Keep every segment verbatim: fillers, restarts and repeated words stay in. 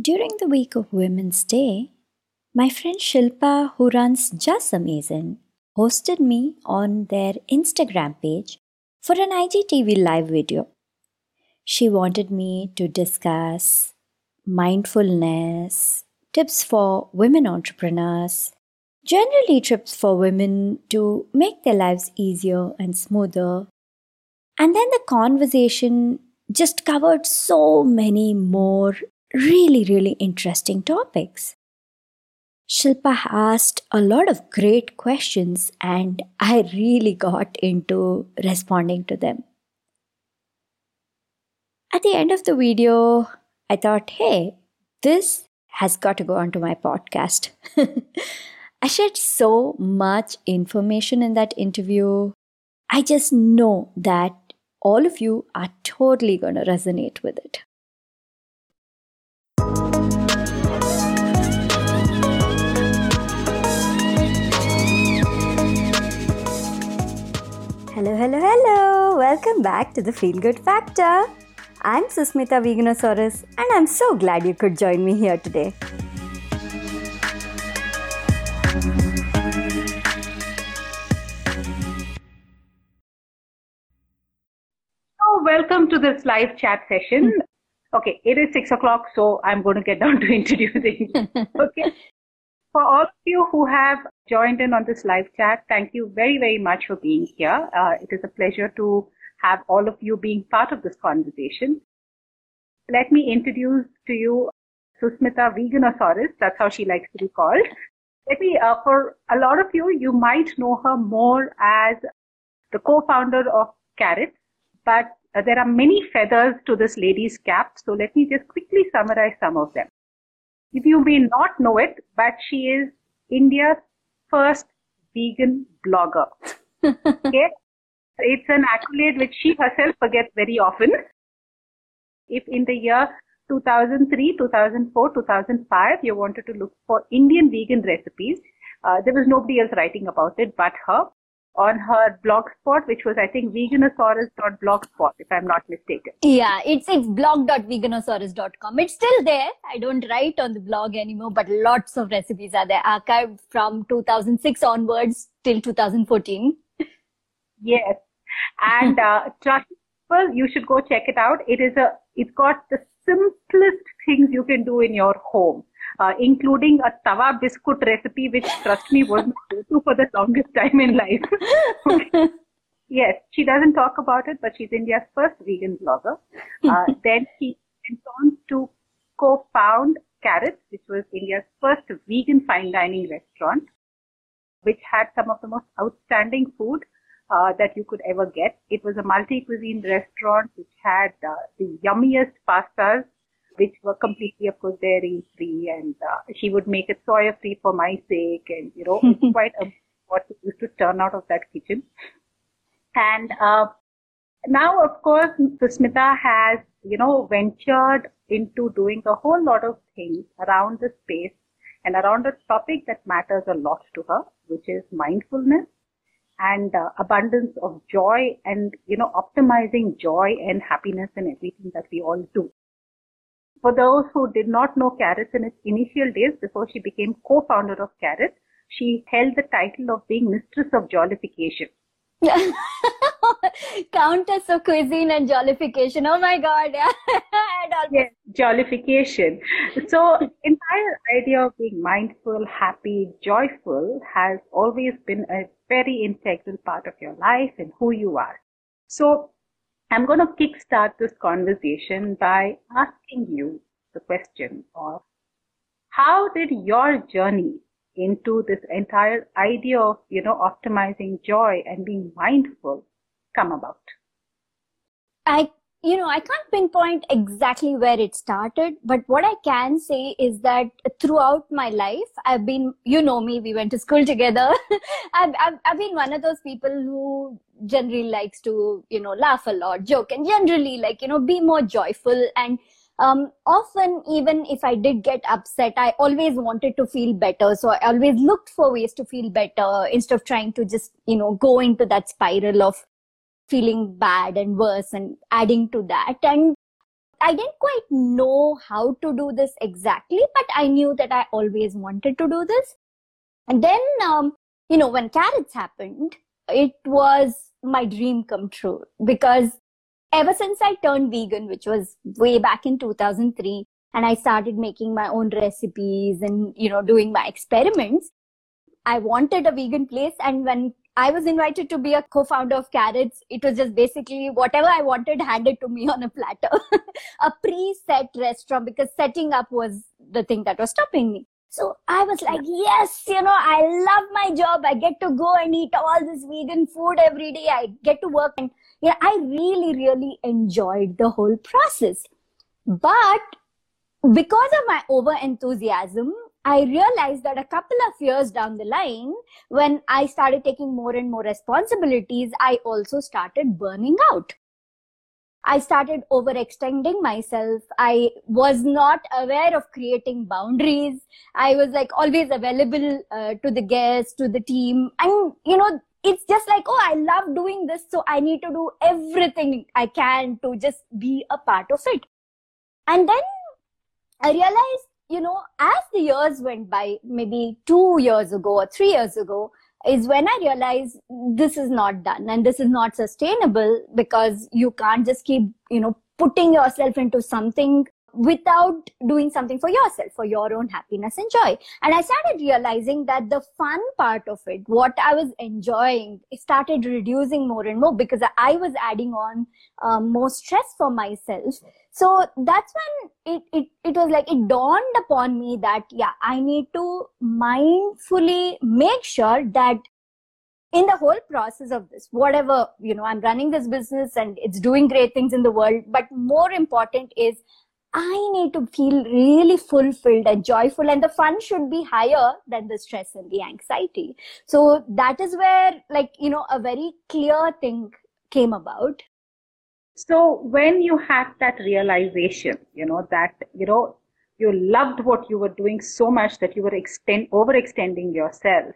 During the week of Women's Day, my friend Shilpa, who runs Just Amazing, hosted me on their Instagram page for an I G T V live video. She wanted me to discuss mindfulness, tips for women entrepreneurs, generally tips for women to make their lives easier and smoother. And then the conversation just covered so many more really, really interesting topics. Shilpa asked a lot of great questions, and I really got into responding to them. At the end of the video, I thought, hey, this has got to go onto my podcast. I shared so much information in that interview. I just know that all of you are totally going to resonate with it. Hello, hello, hello. Welcome back to the Feel Good Factor. I'm Susmita Veganosaurus, and I'm so glad you could join me here today. So, welcome to this live chat session. Okay, it is six o'clock, so I'm going to get down to introducing. Okay. For all of you who have joined in on this live chat, thank you very, very much for being here. Uh, it is a pleasure to have all of you being part of this conversation. Let me introduce to you Susmita Veganosaurus. That's how she likes to be called. Let me, uh, for a lot of you, you might know her more as the co-founder of Carrot, but uh, there are many feathers to this lady's cap. So let me just quickly summarize some of them. If you may not know it, but she is India's first vegan blogger. Okay? It's an accolade which she herself forgets very often. If in the year two thousand three, two thousand four, two thousand five, you wanted to look for Indian vegan recipes, uh, there was nobody else writing about it but her. On her blogspot, which was, I think, veganosaurus dot blogspot, if I'm not mistaken. Yeah, it's it's blog dot veganosaurus dot com. It's still there. I don't write on the blog anymore, but lots of recipes are there, archived from two thousand six onwards till two thousand fourteen. Yes. And uh, trust people, you should go check it out. It is a, it's got the simplest things you can do in your home. Uh, including a tawa biscuit recipe, which, trust me, was my go-to for the longest time in life. Okay. Yes, she doesn't talk about it, but she's India's first vegan blogger. Uh, then she went on to co-found Carrot, which was India's first vegan fine dining restaurant, which had some of the most outstanding food uh, that you could ever get. It was a multi-cuisine restaurant which had uh, the yummiest pastas, which were completely, of course, dairy-free, and uh, she would make it soya-free for my sake, and, you know, it's quite a, what used to turn out of that kitchen. And uh, now, of course, Susmita has, you know, ventured into doing a whole lot of things around the space and around a topic that matters a lot to her, which is mindfulness and uh, abundance of joy and, you know, optimizing joy and happiness in everything that we all do. For those who did not know Carrot in its initial days, before she became co-founder of Carrot, she held the title of being Mistress of Jollification. Countess of Cuisine and Jollification. Oh my God. Yeah. Yes, Jollification. So, entire idea of being mindful, happy, joyful has always been a very integral part of your life and who you are. So, I'm going to kickstart this conversation by asking you the question of how did your journey into this entire idea of, you know, optimizing joy and being mindful come about? I, you know, I can't pinpoint exactly where it started, but what I can say is that throughout my life, I've been, you know me, we went to school together. I've, I've, I've been one of those people who generally likes to, you know, laugh a lot, joke, and generally like, you know, be more joyful. And um, often, even if I did get upset, I always wanted to feel better. So I always looked for ways to feel better instead of trying to just, you know, go into that spiral of feeling bad and worse and adding to that. And I didn't quite know how to do this exactly, but I knew that I always wanted to do this. And then, um, you know, when Carrots happened, it was my dream come true, because ever since I turned vegan, which was way back in two thousand three, and I started making my own recipes and, you know, doing my experiments, I wanted a vegan place. And when I was invited to be a co-founder of Carrots, it was just basically whatever I wanted handed to me on a platter, a pre-set restaurant, because setting up was the thing that was stopping me. So I was like, yes, you know, I love my job. I get to go and eat all this vegan food every day. I get to work. And yeah, I really, really enjoyed the whole process. But because of my over enthusiasm, I realized that a couple of years down the line, when I started taking more and more responsibilities, I also started burning out. I started overextending myself. I was not aware of creating boundaries. I was like always available uh, to the guests, to the team. And, you know, it's just like, oh, I love doing this, so I need to do everything I can to just be a part of it. And then I realized, you know, as the years went by, maybe two years ago or three years ago, is when I realized this is not done and this is not sustainable, because you can't just keep, you know, putting yourself into something without doing something for yourself, for your own happiness and joy. And I started realizing that the fun part of it, what I was enjoying, it started reducing more and more, because I was adding on um, more stress for myself. So that's when it, it, it was like, it dawned upon me that, yeah, I need to mindfully make sure that in the whole process of this, whatever, you know, I'm running this business and it's doing great things in the world, but more important is I need to feel really fulfilled and joyful, and the fun should be higher than the stress and the anxiety. So that is where, like, you know, a very clear thing came about. So when you had that realization, you know, that, you know, you loved what you were doing so much that you were extend, overextending yourself.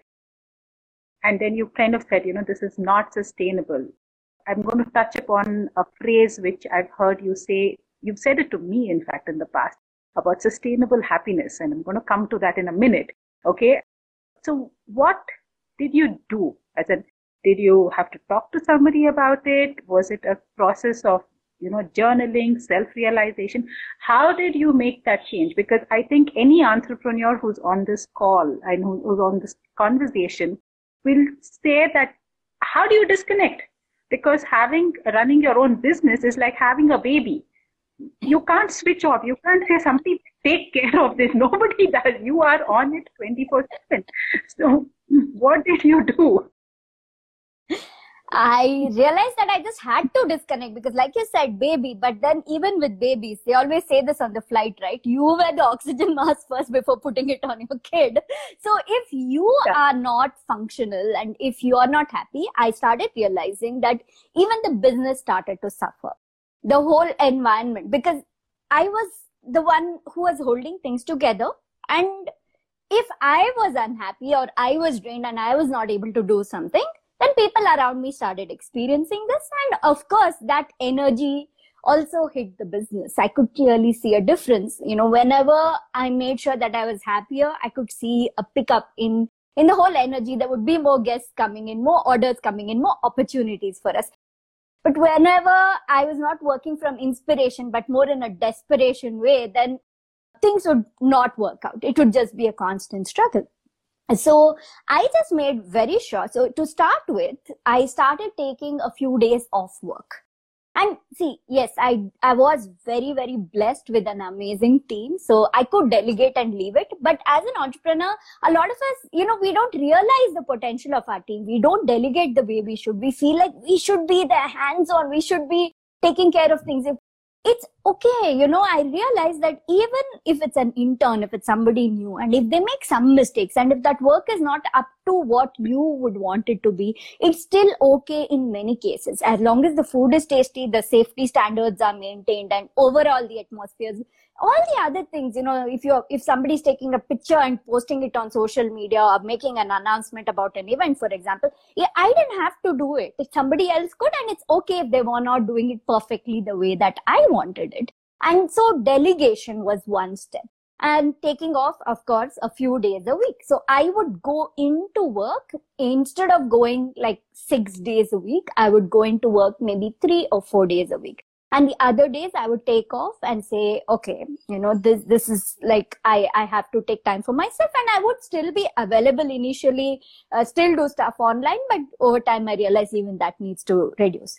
And then you kind of said, you know, this is not sustainable. I'm going to touch upon a phrase which I've heard you say. You've said it to me, in fact, in the past, about sustainable happiness. And I'm going to come to that in a minute. Okay. So what did you do? As in, did you have to talk to somebody about it? Was it a process of, you know, journaling, self-realization? How did you make that change? Because I think any entrepreneur who's on this call and who's on this conversation will say that, how do you disconnect? Because having, running your own business is like having a baby. You can't switch off. You can't say somebody take care of this. Nobody does. You are on it twenty-four seven. So what did you do? I realized that I just had to disconnect, because like you said, baby, but then even with babies, they always say this on the flight, right? You wear the oxygen mask first before putting it on your kid. So if you yeah. are not functional and if you are not happy, I started realizing that even the business started to suffer. The whole environment, because I was the one who was holding things together. And if I was unhappy or I was drained and I was not able to do something, then people around me started experiencing this. And of course, that energy also hit the business. I could clearly see a difference. You know, whenever I made sure that I was happier, I could see a pickup in, in the whole energy. There would be more guests coming in, more orders coming in, more opportunities for us. But whenever I was not working from inspiration, but more in a desperation way, then things would not work out. It would just be a constant struggle. So I just made very sure. So to start with, I started taking a few days off work. And see, yes, I, I was very, very blessed with an amazing team. So I could delegate and leave it. But as an entrepreneur, a lot of us, you know, we don't realize the potential of our team. We don't delegate the way we should. We feel like we should be there hands-on. We should be taking care of things. If it's okay, you know, I realized that even if it's an intern, if it's somebody new, and if they make some mistakes, and if that work is not up to what you would want it to be, it's still okay in many cases. As long as the food is tasty, the safety standards are maintained, and overall the atmosphere is, all the other things, you know, if you're, if somebody's taking a picture and posting it on social media or making an announcement about an event, for example, yeah, I didn't have to do it. If somebody else could, and it's okay if they were not doing it perfectly the way that I wanted it. And so delegation was one step. And taking off, of course, a few days a week. So I would go into work instead of going like six days a week. I would go into work maybe three or four days a week. And the other days I would take off and say, okay, you know, this, this is like, I, I have to take time for myself, and I would still be available initially, uh, still do stuff online, but over time I realized even that needs to reduce.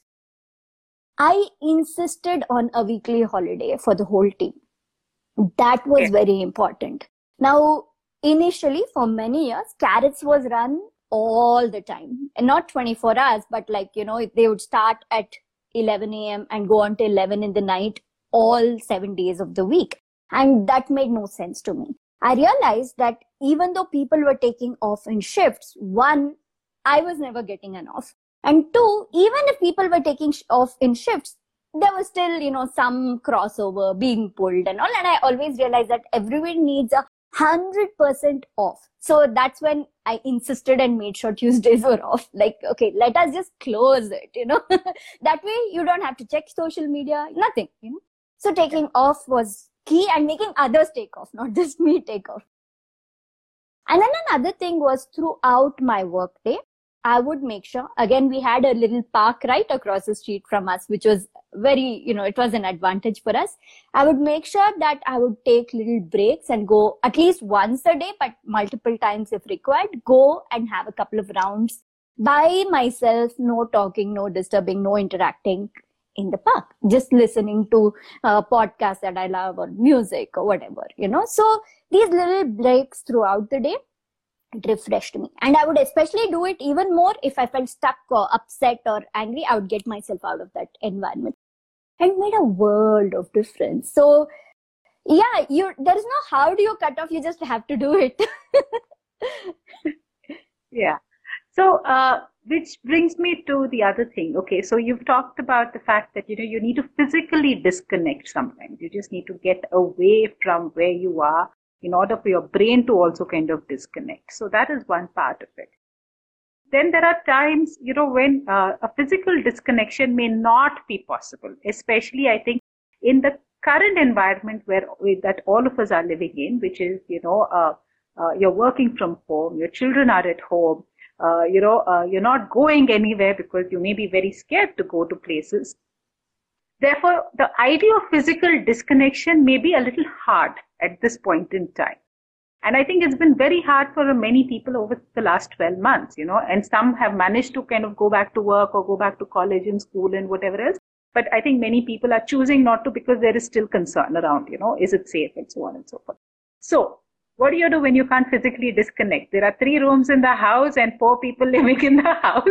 I insisted on a weekly holiday for the whole team. That was Okay. very important. Now, initially for many years, Carrots was run all the time, and not twenty-four hours, but like, you know, they would start at eleven a.m. and go until eleven in the night, all seven days of the week. And that made no sense to me. I realized that even though people were taking off in shifts, one, I was never getting an off. And two, even if people were taking off in shifts, there was still, you know, some crossover being pulled and all. And I always realized that everyone needs a hundred percent off. So that's when I insisted and made sure Tuesdays were off. Like, okay, let us just close it, you know. That way you don't have to check social media, nothing, you know. So taking off was key, and making others take off, not just me take off. And then another thing was, throughout my workday, I would make sure, again, we had a little park right across the street from us, which was very, you know, it was an advantage for us. I would make sure that I would take little breaks and go at least once a day, but multiple times if required, go and have a couple of rounds by myself, no talking, no disturbing, no interacting in the park, just listening to uh, podcasts that I love or music or whatever, you know. So these little breaks throughout the day, it refreshed me. And I would especially do it even more if I felt stuck or upset or angry. I would get myself out of that environment, and it made a world of difference. So yeah, you there is no how do you cut off, you just have to do it. Yeah. So, uh, which brings me to the other thing. Okay, so you've talked about the fact that, you know, you need to physically disconnect sometimes. You just need to get away from where you are in order for your brain to also kind of disconnect. So that is one part of it. Then there are times, you know, when uh, a physical disconnection may not be possible, especially, I think, in the current environment where that all of us are living in, which is, you know, uh, uh, you're working from home, your children are at home, uh, you know, uh, you're not going anywhere because you may be very scared to go to places. Therefore, the idea of physical disconnection may be a little hard at this point in time. And I think it's been very hard for many people over the last twelve months, you know, and some have managed to kind of go back to work or go back to college and school and whatever else. But I think many people are choosing not to because there is still concern around, you know, is it safe and so on and so forth. So what do you do when you can't physically disconnect? There are three rooms in the house and four people living in the house.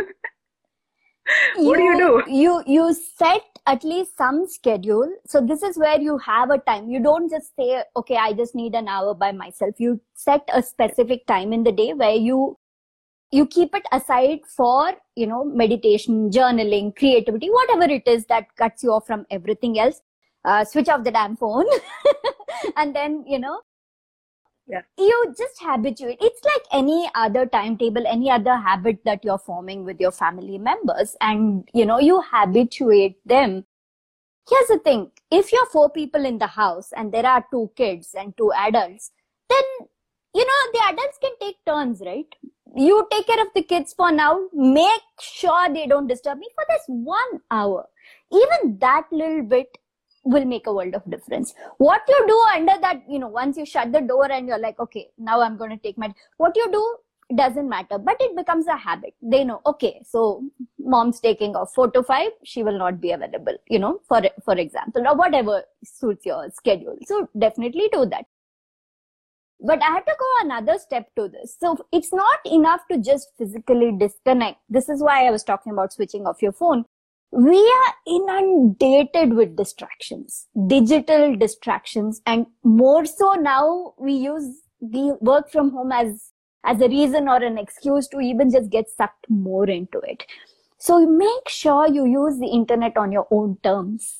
What you, do you do? You, you set at least some schedule. So this is where you have a time. You don't just say, okay, I just need an hour by myself. You set a specific time in the day where you, you keep it aside for, you know, meditation, journaling, creativity, whatever it is that cuts you off from everything else. Uh, switch off the damn phone. And then, you know, Yeah. you just habituate. It's like any other timetable, any other habit that you're forming with your family members, and, you know, you habituate them. Here's the thing. If you're four people in the house and there are two kids and two adults, then, you know, the adults can take turns, right? You take care of the kids for now. Make sure they don't disturb me for this one hour. Even that little bit will make a world of difference. What you do under that, you know, once you shut the door and you're like, okay, now I'm going to take my, what you do doesn't matter, but it becomes a habit. They know, okay, so mom's taking off four to five, she will not be available, you know, for, for example, or whatever suits your schedule. So definitely do that. But I had to go another step to this. So it's not enough to just physically disconnect. This is why I was talking about switching off your phone. We are inundated with distractions, digital distractions, and more so now we use the work from home as, as a reason or an excuse to even just get sucked more into it. So make sure you use the internet on your own terms.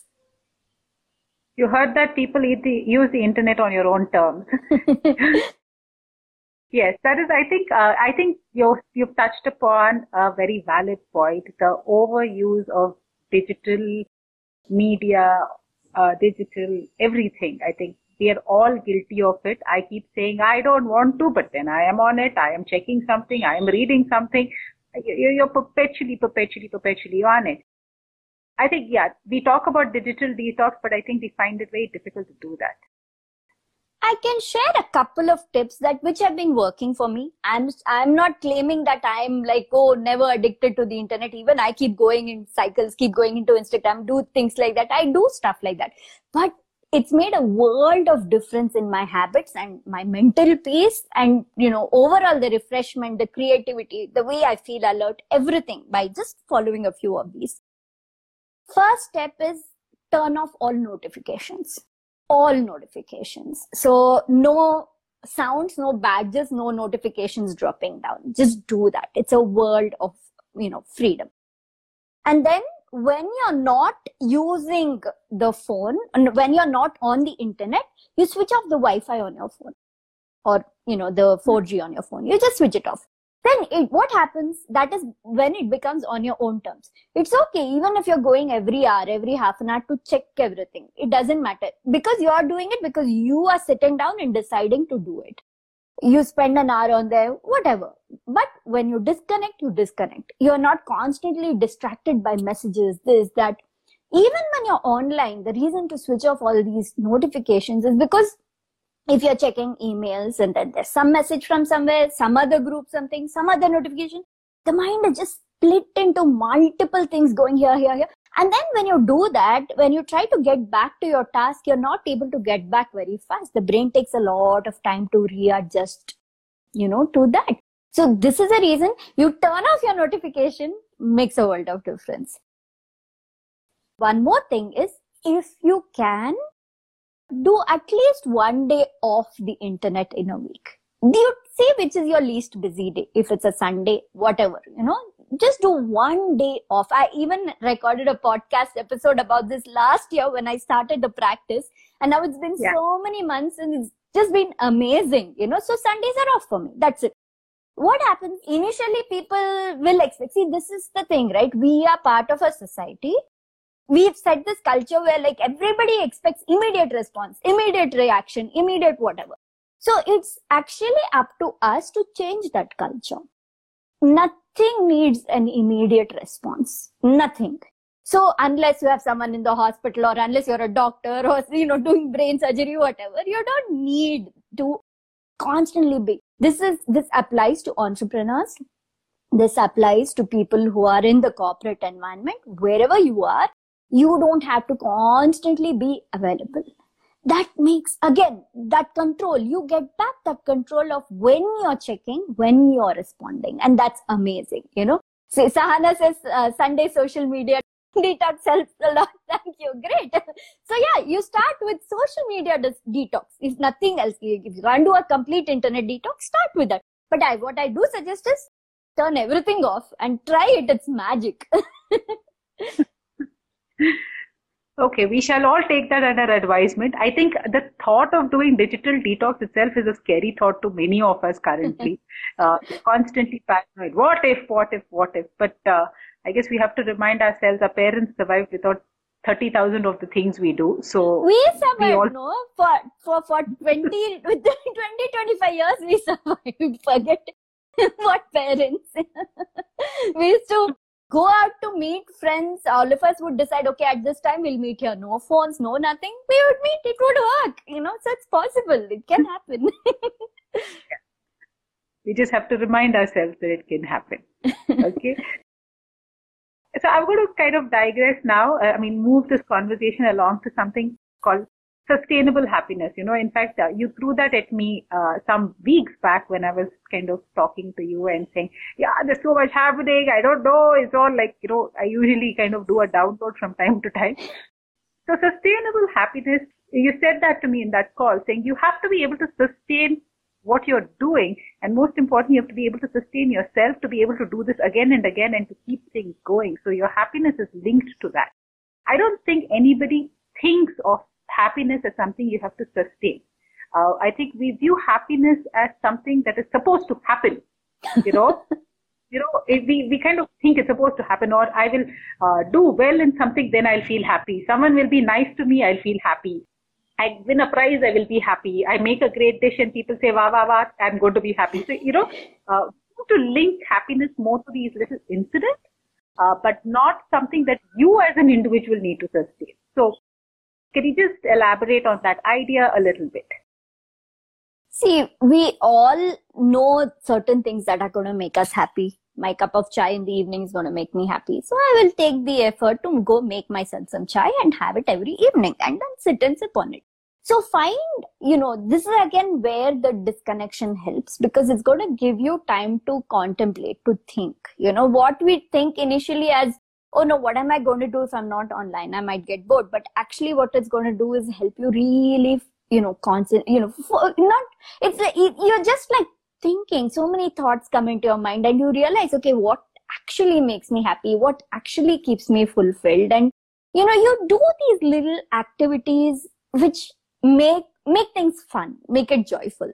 You heard that, people, eat the, use the internet on your own terms. Yes, that is, I think, uh, I think you you've touched upon a very valid point. The overuse of digital media uh, digital, everything. I think we are all guilty of it. I keep saying, I don't want to, but then I am on it. I am checking something. I am reading something. You're perpetually, perpetually, perpetually on it. I think, yeah, we talk about digital detox, but I think we find it very difficult to do that. I can share a couple of tips that which have been working for me. I'm I'm not claiming that I'm like, oh, never addicted to the internet. Even I keep going in cycles, keep going into Instagram, do things like that. I do stuff like that. But it's made a world of difference in my habits and my mental peace and, you know, overall the refreshment, the creativity, the way I feel alert, everything by just following a few of these. First step is turn off all notifications. All notifications. So no sounds, no badges, no notifications dropping down. Just do that. It's a world of, you know, freedom. And then when you're not using the phone, and when you're not on the internet, you switch off the Wi-Fi on your phone or, you know, the four G on your phone. You just switch it off. Then it, what happens, that is when it becomes on your own terms. It's okay, even if you're going every hour, every half an hour to check everything. It doesn't matter because you're doing it because you are sitting down and deciding to do it. You spend an hour on there, whatever. But when you disconnect, you disconnect. You're not constantly distracted by messages, this, that. Even when you're online, the reason to switch off all these notifications is because if you're checking emails and then there's some message from somewhere, some other group, something, some other notification, the mind is just split into multiple things going here, here, here. And then when you do that, when you try to get back to your task, you're not able to get back very fast. The brain takes a lot of time to readjust, you know, to that. So this is a reason you turn off your notification, makes a world of difference. One more thing is, if you can, do at least one day off the internet in a week. Do you see which is your least busy day? If it's a Sunday, whatever, you know, just do one day off. I even recorded a podcast episode about this last year when I started the practice, and now it's been yeah. so many months and it's just been amazing, you know. So Sundays are off for me. That's it. What happens? Initially, people will expect, see, this is the thing, right? We are part of a society. We've set this culture where like everybody expects immediate response, immediate reaction, immediate whatever. So it's actually up to us to change that culture. Nothing needs an immediate response. Nothing. So unless you have someone in the hospital or unless you're a doctor or, you know, doing brain surgery, whatever, you don't need to constantly be. This is, this applies to entrepreneurs. This applies to people who are in the corporate environment. Wherever you are, you don't have to constantly be available. That makes, again, that control. You get back that control of when you're checking, when you're responding. And that's amazing, you know. So Sahana says, uh, Sunday social media detox helps a lot. Thank you. Great. So yeah, you start with social media detox. If nothing else, if you can't do a complete internet detox, start with that. But I, what I do suggest is turn everything off and try it. It's magic. Okay, we shall all take that under advisement. I think the thought of doing digital detox itself is a scary thought to many of us currently. uh, constantly paranoid. What if, what if, what if? But uh, I guess we have to remind ourselves our parents survived without thirty thousand of the things we do. So we survived, we all... no? For, for, for twenty, twenty, twenty-five years we survived. Forget what parents. We used to go out to meet friends. All of us would decide, okay, at this time we'll meet here. No phones, no nothing. We would meet. It would work. You know, so it's possible. It can happen. Yeah. We just have to remind ourselves that it can happen. Okay. So I'm going to kind of digress now. I mean, move this conversation along to something called sustainable happiness. You know, in fact, uh, you threw that at me uh, some weeks back when I was kind of talking to you and saying, yeah, there's so much happening. I don't know. It's all like, you know, I usually kind of do a download from time to time. So sustainable happiness, you said that to me in that call, saying you have to be able to sustain what you're doing. And most importantly, you have to be able to sustain yourself to be able to do this again and again and to keep things going. So your happiness is linked to that. I don't think anybody thinks of happiness as something you have to sustain. Uh, I think we view happiness as something that is supposed to happen, you know. you know, if we, we kind of think it's supposed to happen, or I will uh, do well in something, then I'll feel happy. Someone will be nice to me, I'll feel happy. I win a prize, I will be happy. I make a great dish and people say, wah, wah, wah, I'm going to be happy. So, you know, uh, to link happiness more to these little incidents, uh, but not something that you as an individual need to sustain. So, can you just elaborate on that idea a little bit? See, we all know certain things that are going to make us happy. My cup of chai in the evening is going to make me happy. So I will take the effort to go make myself some chai and have it every evening and then sit and sip on it. So find, you know, this is again where the disconnection helps, because it's going to give you time to contemplate, to think. You know, what we think initially as, oh no, what am I going to do if I'm not online? I might get bored. But actually what it's going to do is help you really, you know, constant, you know, for, not, it's, a, you're just like thinking, so many thoughts come into your mind and you realize, okay, what actually makes me happy? What actually keeps me fulfilled? And, you know, you do these little activities which make, make things fun, make it joyful.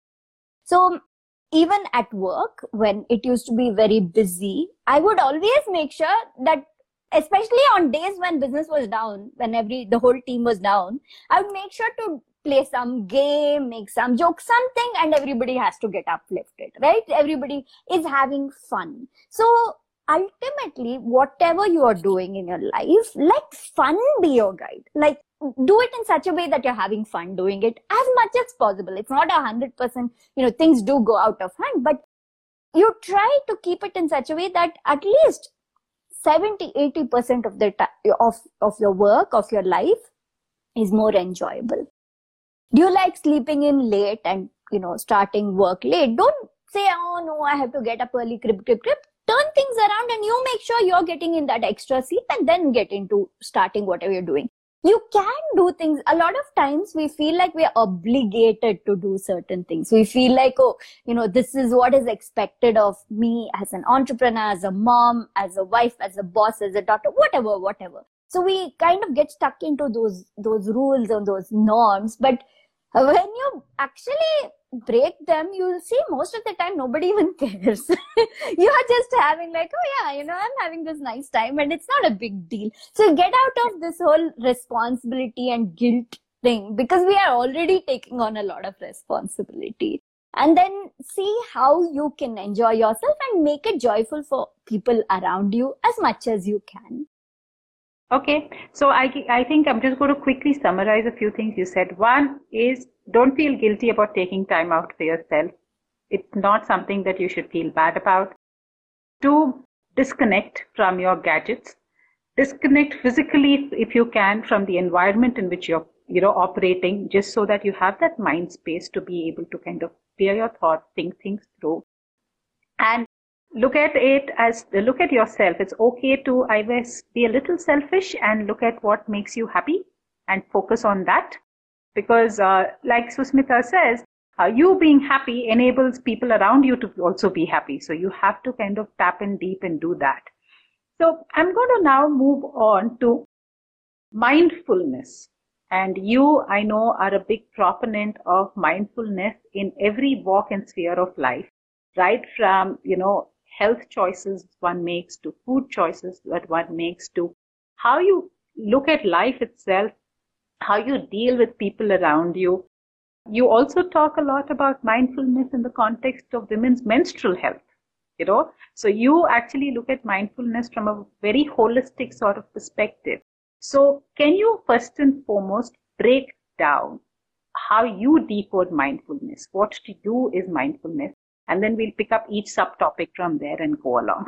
So even at work, when it used to be very busy, I would always make sure that, especially on days when business was down, when every, the whole team was down, I would make sure to play some game, make some joke, something, and everybody has to get uplifted, right? Everybody is having fun. So ultimately, whatever you are doing in your life, let fun be your guide. Like, do it in such a way that you're having fun doing it as much as possible. It's not a hundred percent, you know, things do go out of hand, but you try to keep it in such a way that at least seventy, eighty percent of the time of, of your work, of your life is more enjoyable. Do you like sleeping in late and, you know, starting work late? Don't say, oh no, I have to get up early, crib, crib, crib. Turn things around and you make sure you're getting in that extra sleep and then get into starting whatever you're doing. You can do things. A lot of times we feel like we're obligated to do certain things. We feel like, oh, you know, this is what is expected of me as an entrepreneur, as a mom, as a wife, as a boss, as a daughter, whatever, whatever. So we kind of get stuck into those, those rules and those norms. But when you actually break them, you'll see most of the time nobody even cares. You're just having like, oh yeah, you know, I'm having this nice time and it's not a big deal. So get out of this whole responsibility and guilt thing, because we are already taking on a lot of responsibility. And then see how you can enjoy yourself and make it joyful for people around you as much as you can. Okay, so I, I think I'm just going to quickly summarize a few things you said. One is, don't feel guilty about taking time out for yourself. It's not something that you should feel bad about. Two, disconnect from your gadgets. Disconnect physically, if you can, from the environment in which you're, you know, operating, just so that you have that mind space to be able to kind of clear your thoughts, think things through. And look at it as, look at yourself. It's okay to, I guess, be a little selfish and look at what makes you happy and focus on that. Because uh, like Susmita says, uh, you being happy enables people around you to also be happy. So you have to kind of tap in deep and do that. So I'm going to now move on to mindfulness. And you, I know, are a big proponent of mindfulness in every walk and sphere of life, right from, you know, health choices one makes to food choices that one makes to how you look at life itself, how you deal with people around you. You also talk a lot about mindfulness in the context of women's menstrual health, you know. So you actually look at mindfulness from a very holistic sort of perspective. So can you first and foremost break down how you decode mindfulness? What to you is mindfulness? And then we'll pick up each subtopic from there and go along.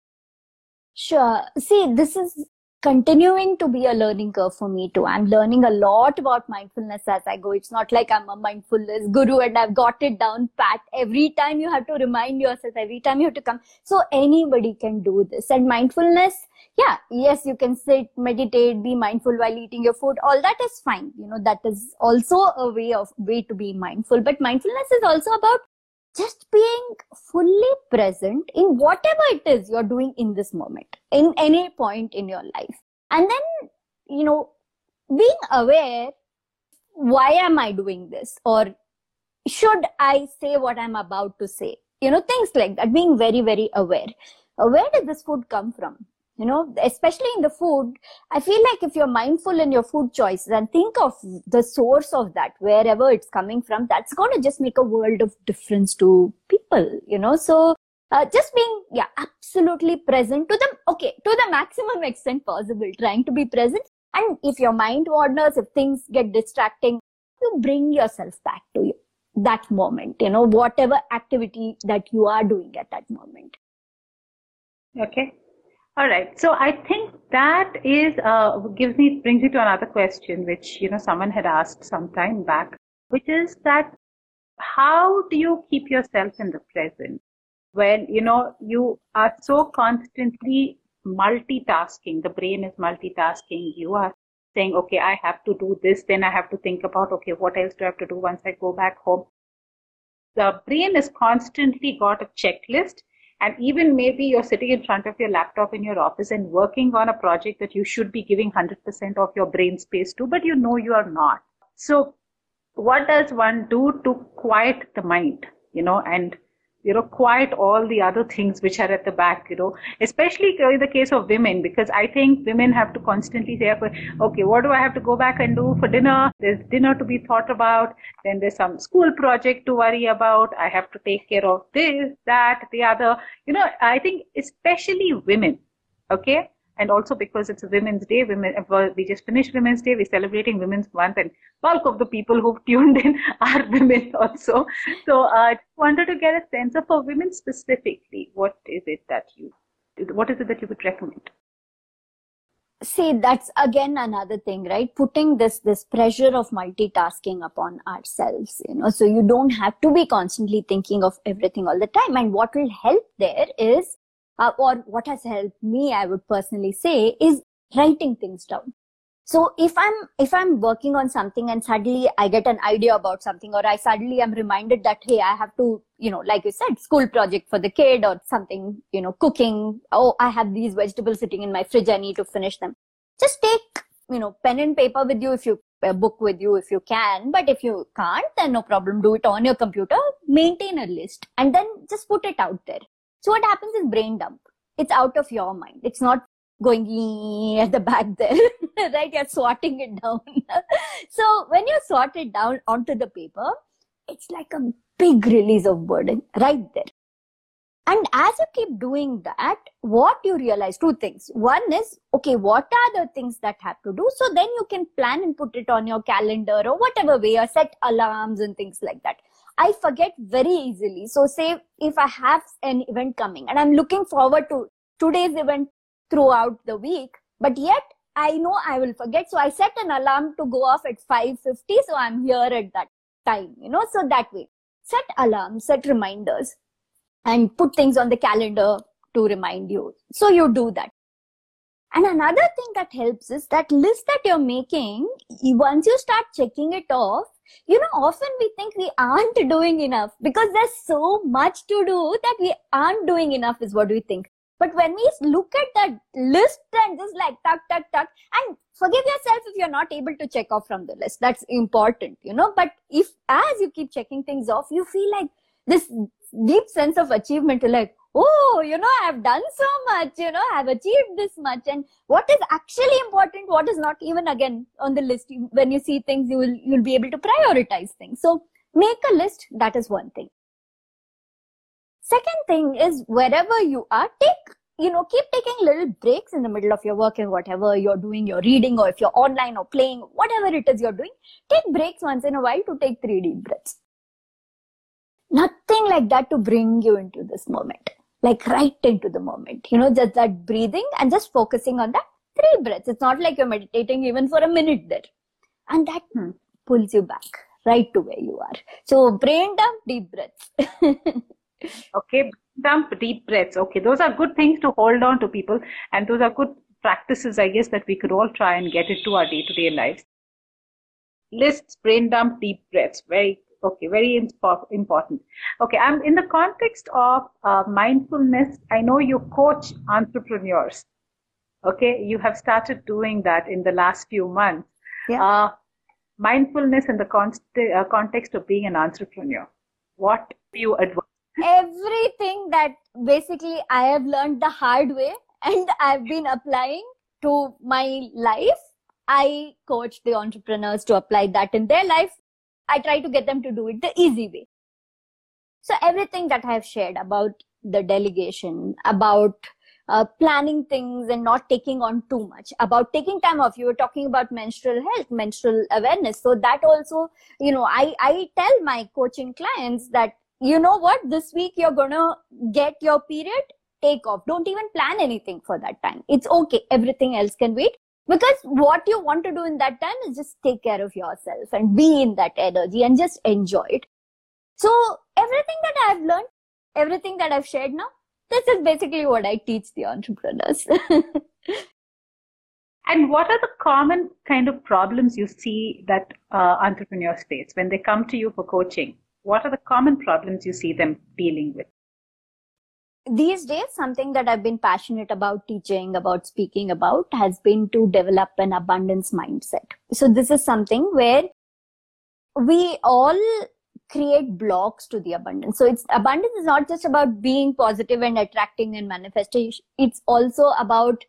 Sure. See, this is continuing to be a learning curve for me too. I'm learning a lot about mindfulness as I go. It's not like I'm a mindfulness guru and I've got it down pat. Every time you have to remind yourself, every time you have to come. So anybody can do this. And mindfulness, yeah, yes, you can sit, meditate, be mindful while eating your food. All that is fine. You know, that is also a way of way to be mindful. But mindfulness is also about just being fully present in whatever it is you're doing in this moment, in any point in your life. And then, you know, being aware, why am I doing this? Or should I say what I'm about to say? you know, things like that, being very, very aware. Uh, where did this food come from? You know, especially in the food, I feel like if you're mindful in your food choices and think of the source of that, wherever it's coming from, that's going to just make a world of difference to people, you know. So uh, just being, yeah, absolutely present to them, okay, to the maximum extent possible, trying to be present. And if your mind wanders, if things get distracting, you bring yourself back to you, that moment, you know, whatever activity that you are doing at that moment. Okay. All right. So I think that is, uh, gives me, brings me to another question, which, you know, someone had asked some time back, which is that how do you keep yourself in the present when, you know, you are so constantly multitasking, the brain is multitasking, you are saying, okay, I have to do this, then I have to think about, okay, what else do I have to do once I go back home? The brain has constantly got a checklist. And even maybe you're sitting in front of your laptop in your office and working on a project that you should be giving one hundred percent of your brain space to, but you know you are not. So what does one do to quiet the mind, you know, and, you know, quiet all the other things which are at the back, you know, especially in the case of women, because I think women have to constantly say, okay, what do I have to go back and do for dinner? There's dinner to be thought about. Then there's some school project to worry about. I have to take care of this, that, the other. You know, I think especially women, okay? And also because it's a Women's Day, women, we just finished Women's Day, we're celebrating Women's Month, and bulk of the people who've tuned in are women also. So I uh, wanted to get a sense of, for women specifically, what is it that you, what is it that you would recommend? See, that's again another thing, right? Putting this, this pressure of multitasking upon ourselves, you know, so you don't have to be constantly thinking of everything all the time. And what will help there is, Uh, or what has helped me, I would personally say, is writing things down. So if I'm, if I'm working on something and suddenly I get an idea about something, or I suddenly am reminded that, hey, I have to, you know, like you said, school project for the kid or something, you know, cooking. Oh, I have these vegetables sitting in my fridge. I need to finish them. Just take, you know, pen and paper with you if you, a book with you if you can. But if you can't, then no problem. Do it on your computer. Maintain a list and then just put it out there. So what happens is brain dump. It's out of your mind. It's not going at the back there, right? You're swatting it down. So when you swat it down onto the paper, it's like a big release of burden right there. And as you keep doing that, what you realize, two things. One is, okay, what are the things that have to do? So then you can plan and put it on your calendar or whatever way, or set alarms and things like that. I forget very easily. So say if I have an event coming and I'm looking forward to today's event throughout the week, but yet I know I will forget. So I set an alarm to go off at five fifty. So I'm here at that time, you know, so that way. Set alarms, set reminders, and put things on the calendar to remind you. So you do that. And another thing that helps is that list that you're making, once you start checking it off, you know, often we think we aren't doing enough because there's so much to do that we aren't doing enough is what we think. But when we look at that list and just like tuck, tuck, tuck, and forgive yourself if you're not able to check off from the list. That's important, you know, but if as you keep checking things off, you feel like this deep sense of achievement, like, oh, you know, I've done so much, you know, I've achieved this much. And what is actually important, what is not even again on the list. When you see things, you will, you'll be able to prioritize things. So make a list. That is one thing. Second thing is wherever you are, take, you know, keep taking little breaks in the middle of your work and whatever you're doing, you're reading, or if you're online or playing, whatever it is you're doing, take breaks once in a while to take three deep breaths. Nothing like that to bring you into this moment. Like right into the moment, you know, just that breathing and just focusing on that three breaths. It's not like you're meditating even for a minute there. And that hmm. pulls you back right to where you are. So brain dump, deep breaths. Okay, dump, deep breaths. Okay, those are good things to hold on to, people. And those are good practices, I guess, that we could all try and get into our day-to-day lives. Lists, brain dump, deep breaths. Very Okay, very important. Okay, I'm in the context of uh, mindfulness. I know you coach entrepreneurs. Okay, you have started doing that in the last few months. Yeah. Uh, mindfulness in the const- uh, context of being an entrepreneur. What do you advise? everything that basically I have learned the hard way and I've been applying to my life, I coach the entrepreneurs to apply that in their life. I try to get them to do it the easy way. So everything that I have shared about the delegation, about uh, planning things and not taking on too much, about taking time off. You were talking about menstrual health, menstrual awareness. So that also, you know, I, I tell my coaching clients that, you know what, this week you're going to get your period, take off. Don't even plan anything for that time. It's okay. Everything else can wait. Because what you want to do in that time is just take care of yourself and be in that energy and just enjoy it. So everything that I've learned, everything that I've shared now, this is basically what I teach the entrepreneurs. And what are the common kind of problems you see that uh, entrepreneurs face when they come to you for coaching? What are the common problems you see them dealing with? These days, something that I've been passionate about teaching, about speaking about, has been to develop an abundance mindset. So this is something where we all create blocks to the abundance. So it's abundance is not just about being positive and attracting and manifesting. It's also about,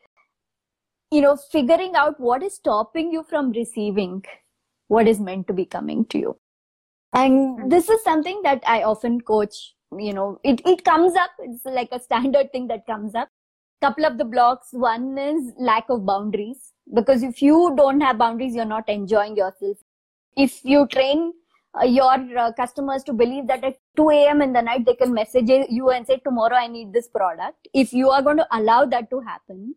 you know, figuring out what is stopping you from receiving what is meant to be coming to you. And this is something that I often coach. You know, it, it comes up. It's like a standard thing that comes up. Couple of the blocks. One is lack of boundaries. Because if you don't have boundaries, you're not enjoying yourself. If you train uh, your uh, customers to believe that at two a.m. in the night, they can message you and say, tomorrow I need this product. If you are going to allow that to happen,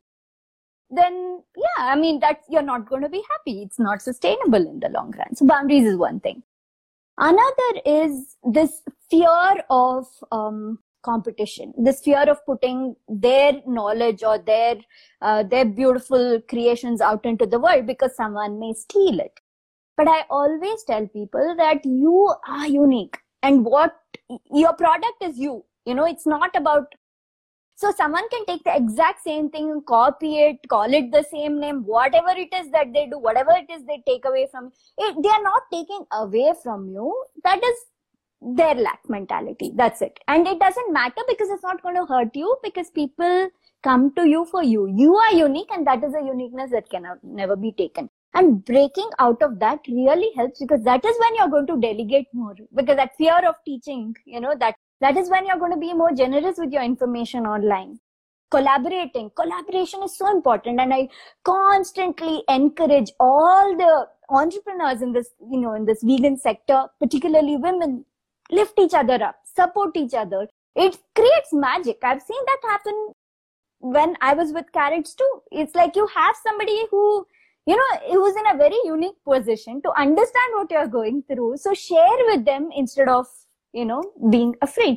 then yeah, I mean, that's, you're not going to be happy. It's not sustainable in the long run. So boundaries is one thing. Another is this fear of um, competition, this fear of putting their knowledge or their uh, their beautiful creations out into the world because someone may steal it. But I always tell people that you are unique and what your product is you. You know, it's not about. So someone can take the exact same thing, copy it, call it the same name, whatever it is that they do, whatever it is they take away from it, they are not taking away from you. That is their lack mentality. That's it. And it doesn't matter because it's not going to hurt you because people come to you for you. You are unique and that is a uniqueness that can never be taken. And breaking out of that really helps because that is when you're going to delegate more because that fear of teaching, you know, that That is when you're going to be more generous with your information online. Collaborating. Collaboration is so important. And I constantly encourage all the entrepreneurs in this, you know, in this vegan sector, particularly women, lift each other up, support each other. It creates magic. I've seen that happen when I was with Carrots too. It's like you have somebody who, you know, who's in a very unique position to understand what you're going through. So share with them instead of, you know, being afraid.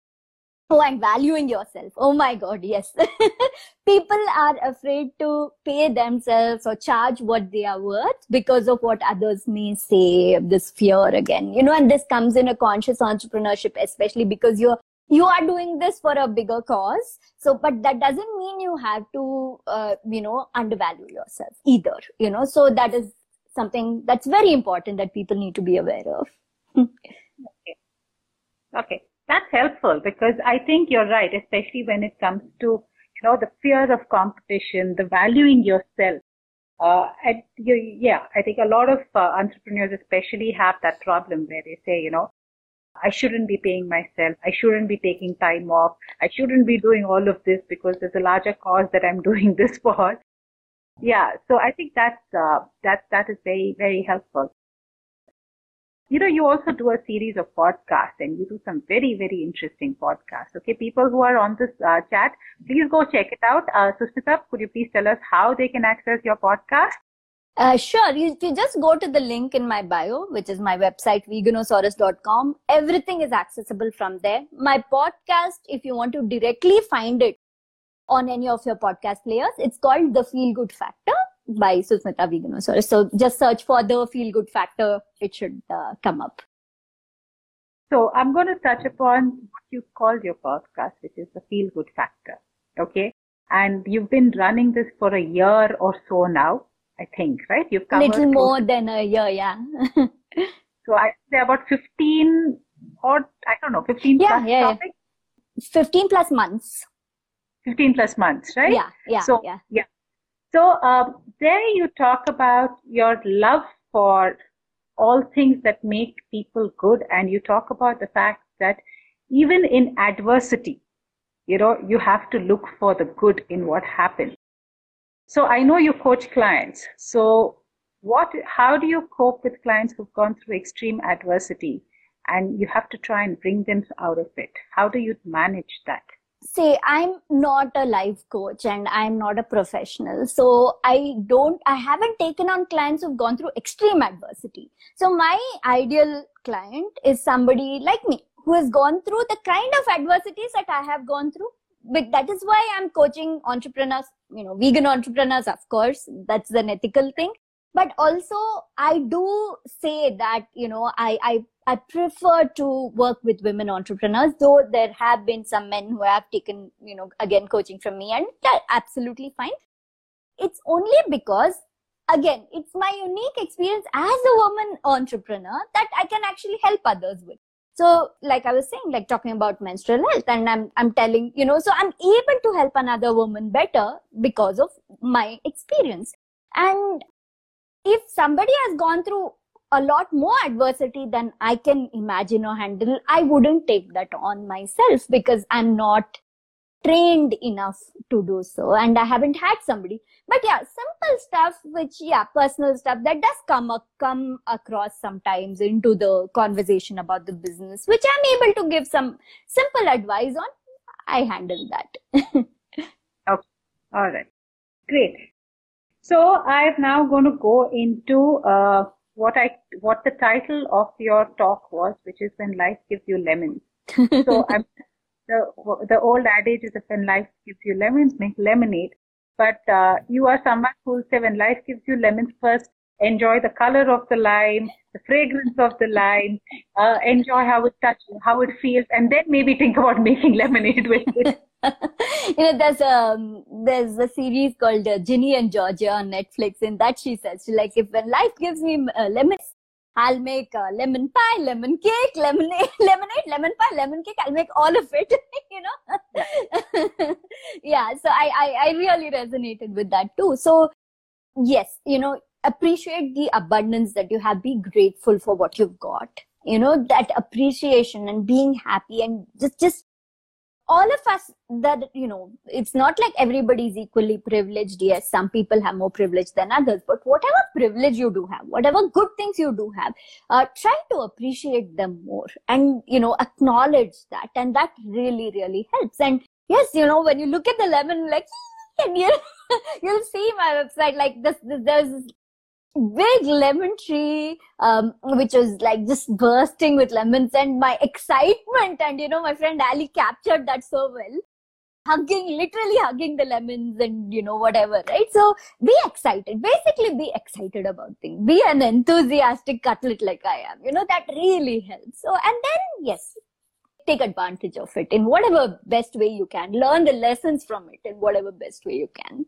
Oh, and valuing yourself. Oh my God, yes. People are afraid to pay themselves or charge what they are worth because of what others may say, this fear again. You know, and this comes in a conscious entrepreneurship, especially because you're, you are doing this for a bigger cause. So, but that doesn't mean you have to, uh, you know, undervalue yourself either, you know. So that is something that's very important that people need to be aware of. Okay. Okay, that's helpful because I think you're right, especially when it comes to, you know, the fear of competition, the valuing yourself. Uh, and you, yeah, I think a lot of uh, entrepreneurs especially have that problem where they say, you know, I shouldn't be paying myself. I shouldn't be taking time off. I shouldn't be doing all of this because there's a larger cause that I'm doing this for. Yeah, so I think that's, uh, that, that is very, very helpful. You know, you also do a series of podcasts and you do some very, very interesting podcasts. Okay, people who are on this uh, chat, please go check it out. Uh, Susmita, could you please tell us how they can access your podcast? Uh, sure. You, if you just go to the link in my bio, which is my website, veganosaurus dot com, everything is accessible from there. My podcast, if you want to directly find it on any of your podcast players, it's called The Feel Good Factor by Susmita Veganosaurus. So just search for The Feel Good Factor. It should uh, come up. So I'm going to touch upon what you called your podcast, which is The Feel Good Factor. Okay. And you've been running this for a year or so now, I think, right? You've covered little more than a year, yeah. So I say about fifteen or I don't know, fifteen yeah, plus yeah, topics. fifteen plus months. fifteen plus months, right? Yeah, yeah, so, yeah. yeah. So um, there you talk about your love for all things that make people good, and you talk about the fact that even in adversity, you know, you have to look for the good in what happens. So I know you coach clients. So what, how do you cope with clients who've gone through extreme adversity and you have to try and bring them out of it? How do you manage that? See, I'm not a life coach and I'm not a professional. So I don't, I haven't taken on clients who've gone through extreme adversity. So my ideal client is somebody like me who has gone through the kind of adversities that I have gone through. But that is why I'm coaching entrepreneurs, you know, vegan entrepreneurs, of course, that's an ethical thing. But also I do say that, you know, I, I, I prefer to work with women entrepreneurs, though there have been some men who have taken, you know, again, coaching from me, and they're absolutely fine. It's only because, again, it's my unique experience as a woman entrepreneur that I can actually help others with. So like I was saying, like talking about menstrual health, and I'm, I'm telling, you know, so I'm able to help another woman better because of my experience. And if somebody has gone through a lot more adversity than I can imagine or handle, I wouldn't take that on myself because I'm not trained enough to do so, and I haven't had somebody. But yeah, simple stuff, which, yeah, personal stuff that does come up, come across sometimes into the conversation about the business, which I'm able to give some simple advice on. I handle that. Okay. All right. Great. So I'm now going to go into uh, what I what the title of your talk was, which is When Life Gives You Lemons. So I'm, the the old adage is that when life gives you lemons, make lemonade. But uh, you are someone who will say, when life gives you lemons, first enjoy the color of the lime, the fragrance of the lime, uh, enjoy how it touches, how it feels, and then maybe think about making lemonade with it. You know, there's a there's a series called uh, Ginny and Georgia on Netflix. In that, she says, she like, if when life gives me uh, lemons, I'll make uh, lemon pie, lemon cake, lemonade, lemonade, lemon pie, lemon cake. I'll make all of it. You know, yeah. So I, I I really resonated with that too. So yes, you know, appreciate the abundance that you have. Be grateful for what you've got. You know, that appreciation and being happy, and just just. all of us, that, you know, it's not like everybody's equally privileged. Yes, some people have more privilege than others, but whatever privilege you do have, whatever good things you do have, uh, try to appreciate them more and, you know, acknowledge that. And that really, really helps. And yes, you know, when you look at the lemon, like, and you, you'll see my website, like this, this there's this big lemon tree, um, which was like just bursting with lemons, and my excitement, and you know, my friend Ali captured that so well, hugging, literally hugging the lemons and, you know, whatever, right? So be excited, basically be excited about things, be an enthusiastic cutlet like I am, you know, that really helps. So, and then yes, take advantage of it in whatever best way you can, learn the lessons from it in whatever best way you can.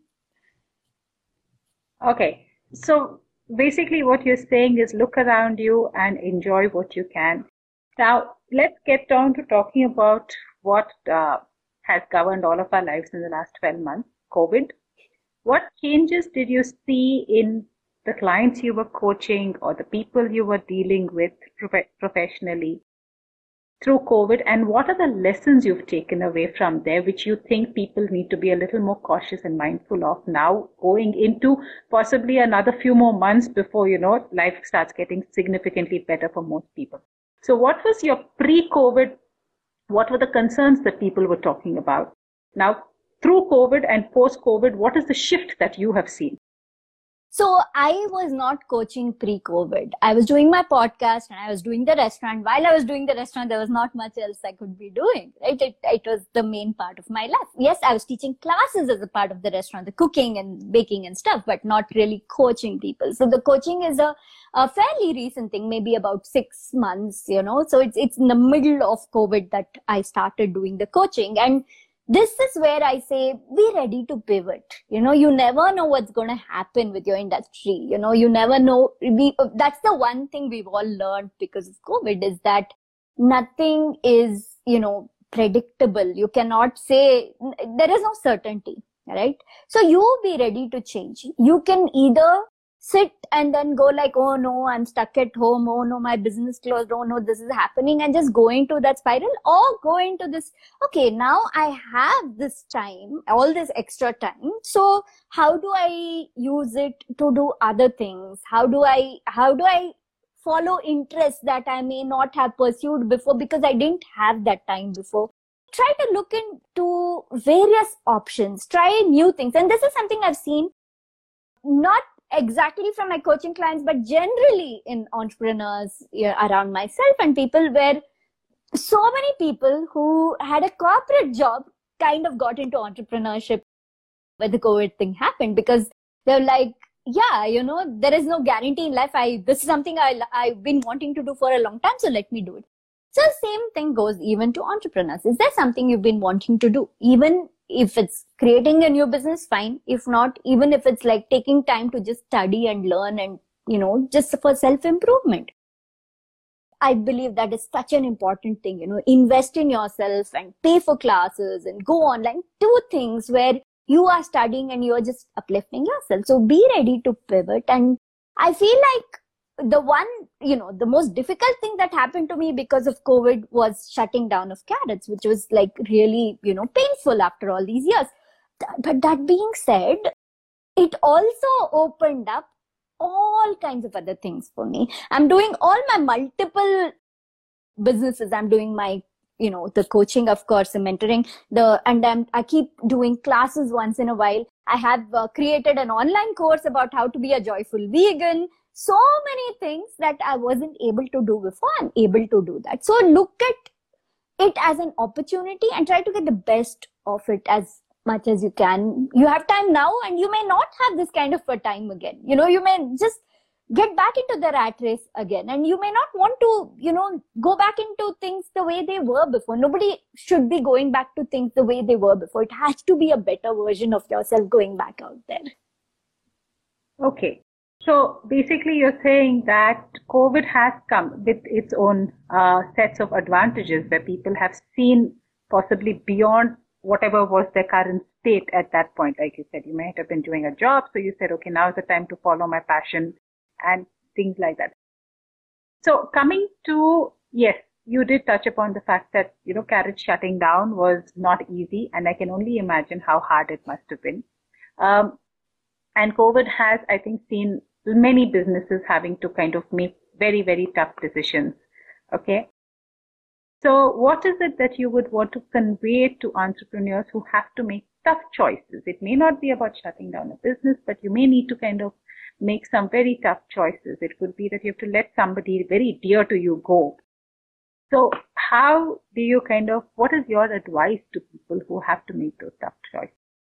Okay, so basically what you're saying is look around you and enjoy what you can. Now, let's get down to talking about what uh, has governed all of our lives in the last twelve months, COVID. What changes did you see in the clients you were coaching or the people you were dealing with prof- professionally through COVID, and what are the lessons you've taken away from there, which you think people need to be a little more cautious and mindful of now, going into possibly another few more months before, you know, life starts getting significantly better for most people? So what was your pre-COVID, what were the concerns that people were talking about? Now, through COVID and post-COVID, what is the shift that you have seen? So I was not coaching pre-COVID. I was doing my podcast and I was doing the restaurant. While I was doing the restaurant, there was not much else I could be doing, right? It, it was the main part of my life. Yes, I was teaching classes as a part of the restaurant, the cooking and baking and stuff, but not really coaching people. So the coaching is a, a fairly recent thing, maybe about six months, you know. So it's, it's in the middle of COVID that I started doing the coaching. And this is where I say, be ready to pivot. You know, you never know what's going to happen with your industry. You know, you never know. We, that's the one thing we've all learned because of COVID, is that nothing is, you know, predictable. You cannot say, there is no certainty, right? So you be ready to change. You can either sit and then go like, oh no, I'm stuck at home. Oh no, my business closed. Oh no, this is happening, and just go into that spiral, or go into this, okay, now I have this time, all this extra time. So how do I use it to do other things? How do I, how do I follow interests that I may not have pursued before because I didn't have that time before? Try to look into various options, try new things. And this is something I've seen, not exactly from my coaching clients, but generally in entrepreneurs, yeah, around myself and people, where so many people who had a corporate job kind of got into entrepreneurship when the COVID thing happened, because they're like, yeah, you know, there is no guarantee in life. I, this is something I, I've been wanting to do for a long time, so let me do it. So same thing goes even to entrepreneurs. Is there something you've been wanting to do? Even if it's creating a new business, fine. If not, even if it's like taking time to just study and learn and, you know, just for self-improvement. I believe that is such an important thing, you know, invest in yourself and pay for classes and go online, do things where you are studying and you're just uplifting yourself. So be ready to pivot. And I feel like the one, you know, the most difficult thing that happened to me because of COVID was shutting down of Carrots, which was like really, you know, painful after all these years. But that being said, it also opened up all kinds of other things for me. I'm doing all my multiple businesses. I'm doing my, you know, the coaching, of course, the mentoring, the, and I'm, I keep doing classes once in a while. I have uh, created an online course about how to be a joyful vegan. So many things that I wasn't able to do before, I'm able to do that. So look at it as an opportunity and try to get the best of it as much as you can. You have time now, and you may not have this kind of a time again. You know, you may just get back into the rat race again, and you may not want to, you know, go back into things the way they were before. Nobody should be going back to things the way they were before. It has to be a better version of yourself going back out there. Okay. So basically you're saying that COVID has come with its own uh, sets of advantages where people have seen possibly beyond whatever was their current state at that point. Like you said, you might have been doing a job. So you said, okay, now is the time to follow my passion and things like that. So coming to, yes, you did touch upon the fact that, you know, Carrots shutting down was not easy. And I can only imagine how hard it must have been. Um, and COVID has, I think, seen many businesses having to kind of make very, very tough decisions. Okay. So what is it that you would want to convey to entrepreneurs who have to make tough choices? It may not be about shutting down a business, but you may need to kind of make some very tough choices. It could be that you have to let somebody very dear to you go. So how do you kind of, what is your advice to people who have to make those tough choices?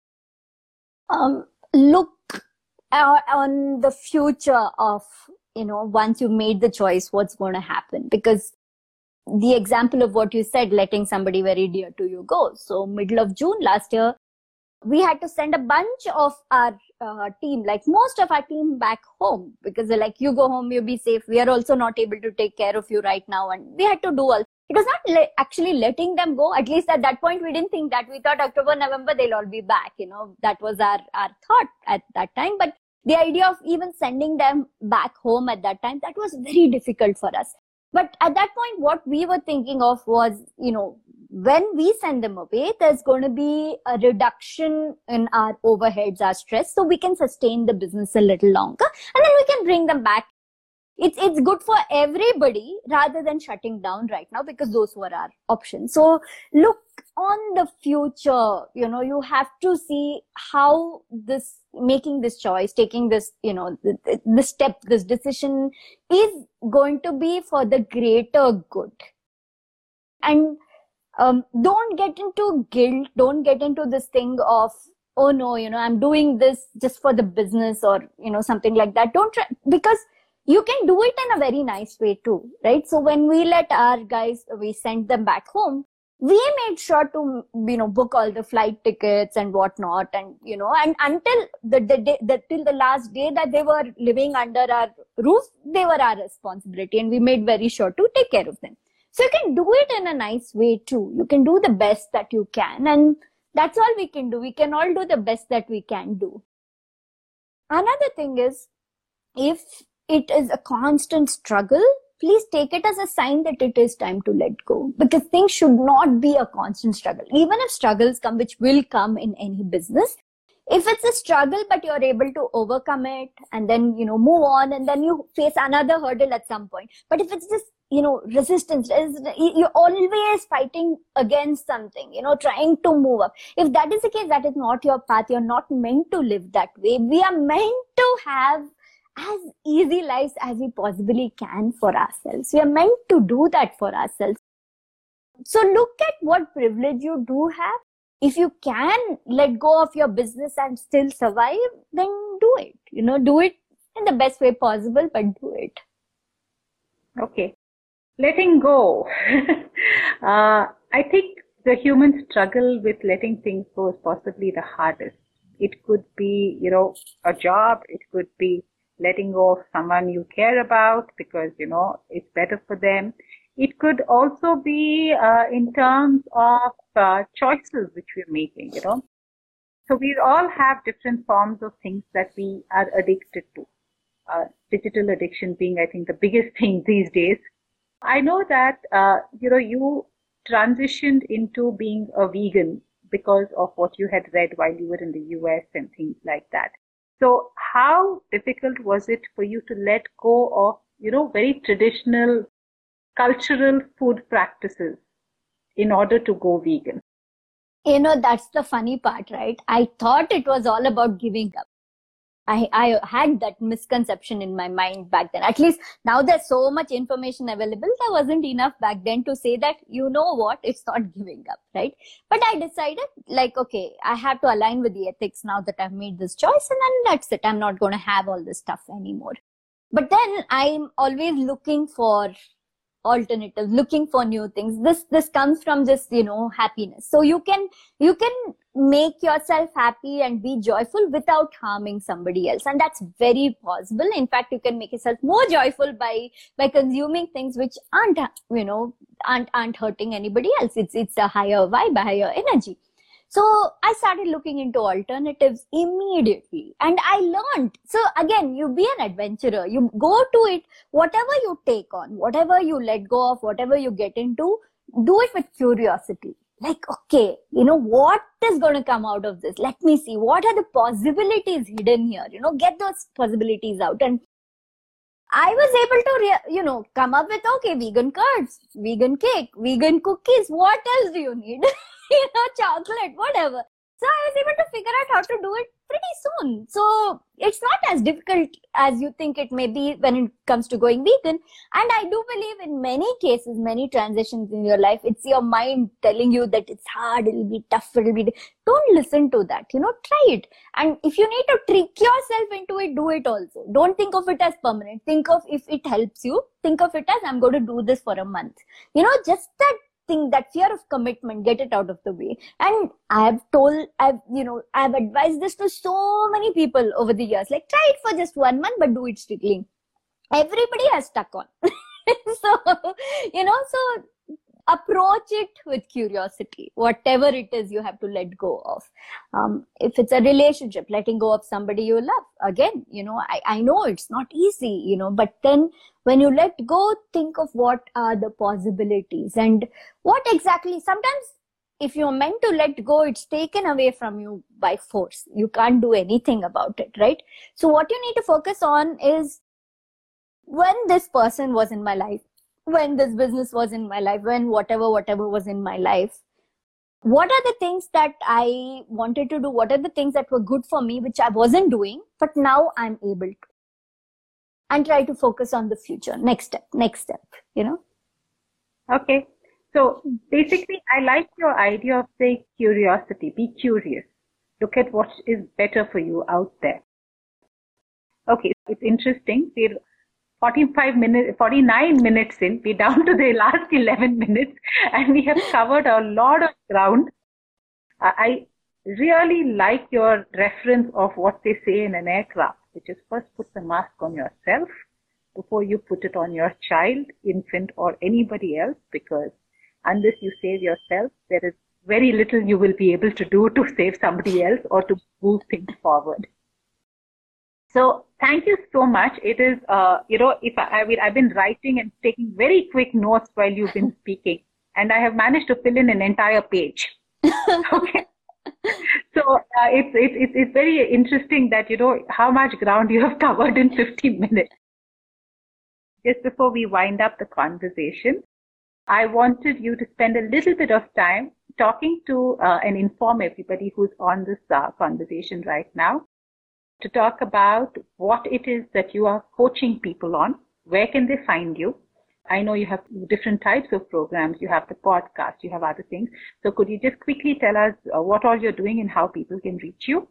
Um, look uh, on the future of, you know, once you made the choice, what's going to happen? Because the example of what you said, letting somebody very dear to you go. So middle of June last year, we had to send a bunch of our uh, team, like most of our team, back home, because they're like, you go home, you be safe. We are also not able to take care of you right now. And we had to do all. It was not le- actually letting them go. At least at that point, we didn't think that. We thought October, November, they'll all be back. You know, that was our, our thought at that time. But the idea of even sending them back home at that time, that was very difficult for us. But at that point, what we were thinking of was, you know, when we send them away, there's going to be a reduction in our overheads, our stress, so we can sustain the business a little longer, and then we can bring them back. It's, it's good for everybody rather than shutting down right now, because those were our options. So look on the future, you know, you have to see how this, making this choice, taking this, you know, the, the step, this decision is going to be for the greater good. And um, don't get into guilt. Don't get into this thing of, oh no, you know, I'm doing this just for the business or, you know, something like that. Don't try, because you can do it in a very nice way too, right? So when we let our guys, we sent them back home, we made sure to, you know, book all the flight tickets and whatnot. And, you know, and until the, the day, the, till the last day that they were living under our roof, they were our responsibility. And we made very sure to take care of them. So you can do it in a nice way too. You can do the best that you can, and that's all we can do. We can all do the best that we can do. Another thing is, if it is a constant struggle, please take it as a sign that it is time to let go, because things should not be a constant struggle. Even if struggles come, which will come in any business, if it's a struggle but you're able to overcome it and then, you know, move on, and then you face another hurdle at some point. But if it's just, you know, resistance, you're always fighting against something, you know, trying to move up. If that is the case, that is not your path. You're not meant to live that way. We are meant to have as easy lives as we possibly can for ourselves. We are meant to do that for ourselves. So look at what privilege you do have. If you can let go of your business and still survive, then do it. You know, do it in the best way possible, but do it. Okay. Letting go. uh, I think the human struggle with letting things go is possibly the hardest. It could be, you know, a job. It could be letting go of someone you care about because, you know, it's better for them. It could also be uh, in terms of uh, choices which we're making, you know. So we all have different forms of things that we are addicted to. Uh, digital addiction being, I think, the biggest thing these days. I know that, uh, you know, you transitioned into being a vegan because of what you had read while you were in the U S and things like that. So how difficult was it for you to let go of, you know, very traditional cultural food practices in order to go vegan? You know, that's the funny part, right? I thought it was all about giving up. I, I had that misconception in my mind back then. At least now there's so much information available. There wasn't enough back then to say that, you know what, it's not giving up, right? But I decided, like, okay, I have to align with the ethics now that I've made this choice, and then that's it. I'm not going to have all this stuff anymore. But then I'm always looking for alternatives, looking for new things. This this comes from just, you know, happiness. So you can you can make yourself happy and be joyful without harming somebody else, and that's very possible. In fact, you can make yourself more joyful by by consuming things which aren't, you know, aren't aren't hurting anybody else. It's it's a higher vibe, a higher energy. So I started looking into alternatives immediately, and I learned. So again, you be an adventurer. You go to it, whatever you take on, whatever you let go of, whatever you get into, do it with curiosity. Like, okay, you know, what is going to come out of this? Let me see. What are the possibilities hidden here? You know, get those possibilities out. And I was able to, you know, come up with, okay, vegan curds, vegan cake, vegan cookies. What else do you need? You know, chocolate, whatever. So I was able to figure out how to do it pretty soon. So it's not as difficult as you think it may be when it comes to going vegan. And I do believe in many cases, many transitions in your life, it's your mind telling you that it's hard, it'll be tough, it'll be... Don't listen to that, you know, try it. And if you need to trick yourself into it, do it also. Don't think of it as permanent. Think of, if it helps you, think of it as, I'm going to do this for a month. You know, just that thing, that fear of commitment, get it out of the way. And I have told, I've, you know, I've advised this to so many people over the years, like, try it for just one month, but do it strictly. Everybody has stuck on. So, you know, so approach it with curiosity. Whatever it is, you have to let go of. Um, if it's a relationship, letting go of somebody you love, again, you know, I, I know it's not easy, you know, but then when you let go, think of what are the possibilities and what exactly. Sometimes if you're meant to let go, it's taken away from you by force. You can't do anything about it, right? So what you need to focus on is, when this person was in my life, when this business was in my life, when whatever, whatever was in my life, what are the things that I wanted to do? What are the things that were good for me, which I wasn't doing, but now I'm able to? And try to focus on the future. Next step, next step, you know? Okay. So basically, I like your idea of, say, curiosity. Be curious. Look at what is better for you out there. Okay. It's interesting. We're forty-five minutes, forty-nine minutes in. We're down to the last eleven minutes and we have covered a lot of ground. I really like your reference of what they say in an aircraft, which is first put the mask on yourself, before you put it on your child, infant, or anybody else, because unless you save yourself, there is very little you will be able to do to save somebody else or to move things forward. So thank you so much. It is, uh, you know, if I, I mean, I've been writing and taking very quick notes while you've been speaking, and I have managed to fill in an entire page. Okay. So uh, it's, it's, it's very interesting that, you know, how much ground you have covered in fifty minutes. Just before we wind up the conversation, I wanted you to spend a little bit of time talking to uh, and inform everybody who's on this uh, conversation right now, to talk about what it is that you are coaching people on. Where can they find you? I know you have different types of programs. You have the podcast, you have other things. So could you just quickly tell us uh, what all you're doing and how people can reach you?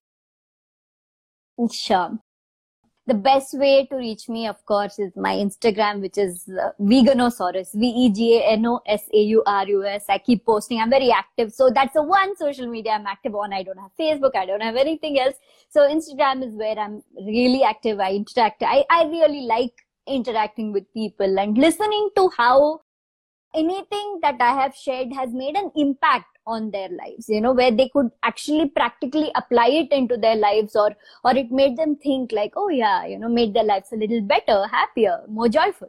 Sure. The best way to reach me, of course, is my Instagram, which is uh, Veganosaurus, V E G A N O S A U R U S. I keep posting. I'm very active. So that's the one social media I'm active on. I don't have Facebook. I don't have anything else. So Instagram is where I'm really active. I interact. I, I really like interacting with people and listening to how anything that I have shared has made an impact on their lives, you know, where they could actually practically apply it into their lives, or, or it made them think like, oh yeah, you know, made their lives a little better, happier, more joyful.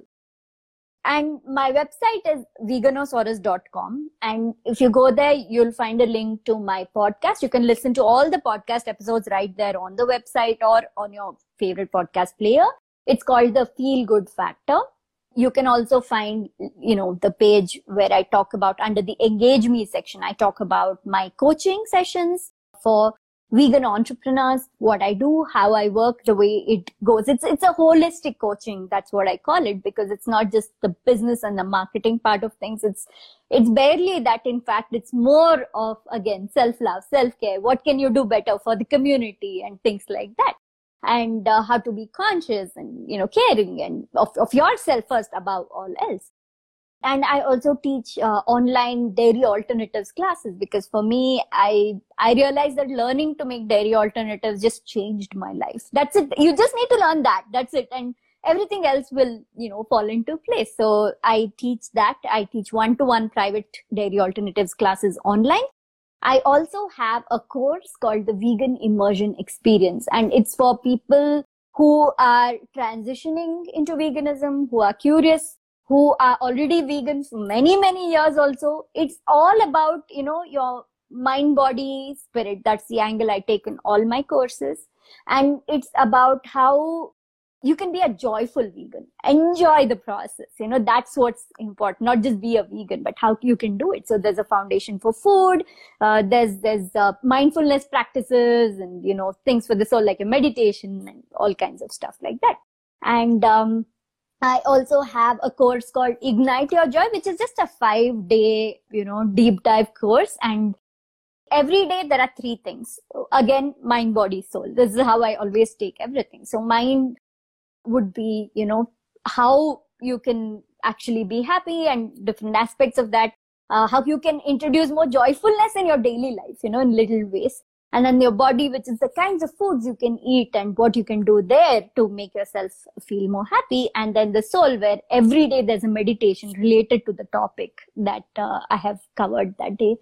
And my website is veganosaurus dot com. And if you go there, you'll find a link to my podcast. You can listen to all the podcast episodes right there on the website or on your favorite podcast player. It's called the Feel Good Factor. You can also find, you know, the page where I talk about, under the Engage Me section, I talk about my coaching sessions for vegan entrepreneurs, what I do, how I work, the way it goes. It's, it's a holistic coaching. That's what I call it, because it's not just the business and the marketing part of things. It's, it's barely that. In fact, it's more of, again, self-love, self-care. What can you do better for the community and things like that? And uh, how to be conscious and, you know, caring and of, of yourself first above all else. And I also teach uh, online dairy alternatives classes, because for me, I, I realized that learning to make dairy alternatives just changed my life. That's it. You just need to learn that. That's it. And everything else will, you know, fall into place. So I teach that. I teach one-to-one private dairy alternatives classes online. I also have a course called the Vegan Immersion Experience, and it's for people who are transitioning into veganism, who are curious, who are already vegan for many, many years also. It's all about, you know, your mind, body, spirit. That's the angle I take in all my courses. And it's about how you can be a joyful vegan. Enjoy the process. You know, that's what's important. Not just be a vegan, but how you can do it. So there's a foundation for food. Uh, there's, there's uh, mindfulness practices and, you know, things for the soul, like a meditation and all kinds of stuff like that. And, um, I also have a course called Ignite Your Joy, which is just a five day, you know, deep dive course. And every day there are three things. Again, mind, body, soul. This is how I always take everything. So mind would be, you know, how you can actually be happy and different aspects of that, uh, how you can introduce more joyfulness in your daily life, you know, in little ways. And then your body, which is the kinds of foods you can eat and what you can do there to make yourself feel more happy. And then the soul, where every day there's a meditation related to the topic that uh, I have covered that day.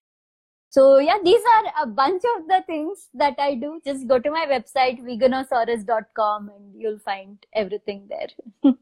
So yeah, these are a bunch of the things that I do. Just go to my website, veganosaurus dot com, and you'll find everything there.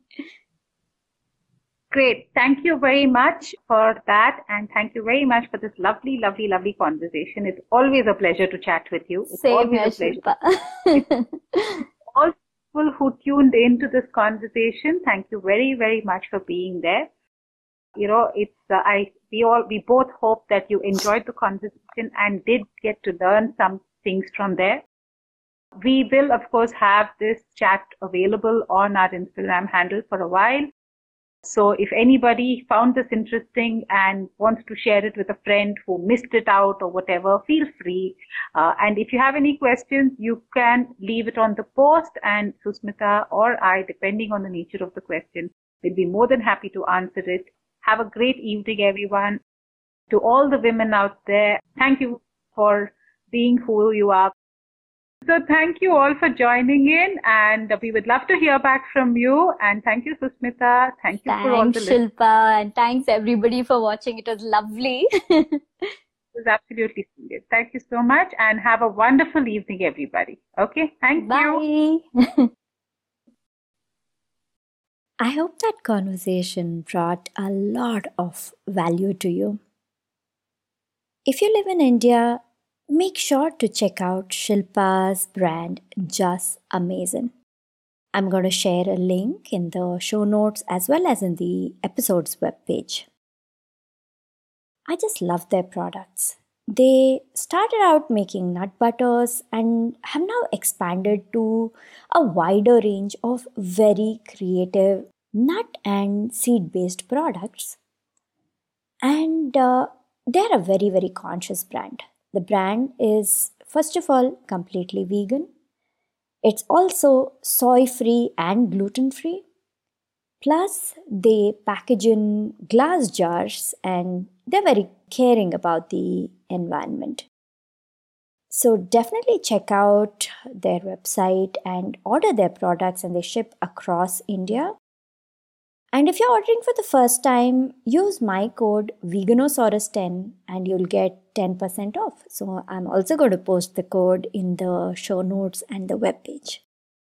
Great. Thank you very much for that. And thank you very much for this lovely, lovely, lovely conversation. It's always a pleasure to chat with you. It's Same always here, a pleasure. All people who tuned into this conversation, thank you very, very much for being there. You know, it's, uh, I, we all, we both hope that you enjoyed the conversation and did get to learn some things from there. We will, of course, have this chat available on our Instagram handle for a while. So if anybody found this interesting and wants to share it with a friend who missed it out or whatever, feel free. Uh, and if you have any questions, you can leave it on the post, and Susmita or I, depending on the nature of the question, will be more than happy to answer it. Have a great evening, everyone. To all the women out there, thank you for being who you are. So thank you all for joining in, and we would love to hear back from you. And thank you, Susmita. Thank you for all the Thanks, listeners. Shilpa, and thanks everybody for watching. It was lovely. It was absolutely splendid. Thank you so much, and have a wonderful evening, everybody. Okay, thank you. Bye. I hope that conversation brought a lot of value to you. If you live in India, make sure to check out Shilpa's brand, Just Amazing. I'm going to share a link in the show notes as well as in the episode's webpage. I just love their products. They started out making nut butters and have now expanded to a wider range of very creative nut and seed based products. And uh, they're a very, very conscious brand. The brand is, first of all, completely vegan. It's also soy free and gluten free. Plus, they package in glass jars and they're very caring about the environment. So, definitely check out their website and order their products, and they ship across India. And if you're ordering for the first time, use my code Veganosaurus ten and you'll get ten percent off. So I'm also going to post the code in the show notes and the webpage.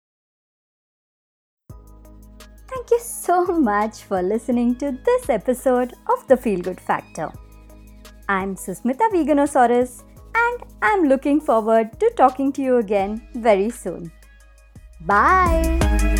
Thank you so much for listening to this episode of The Feel Good Factor. I'm Susmita Veganosaurus, and I'm looking forward to talking to you again very soon. Bye!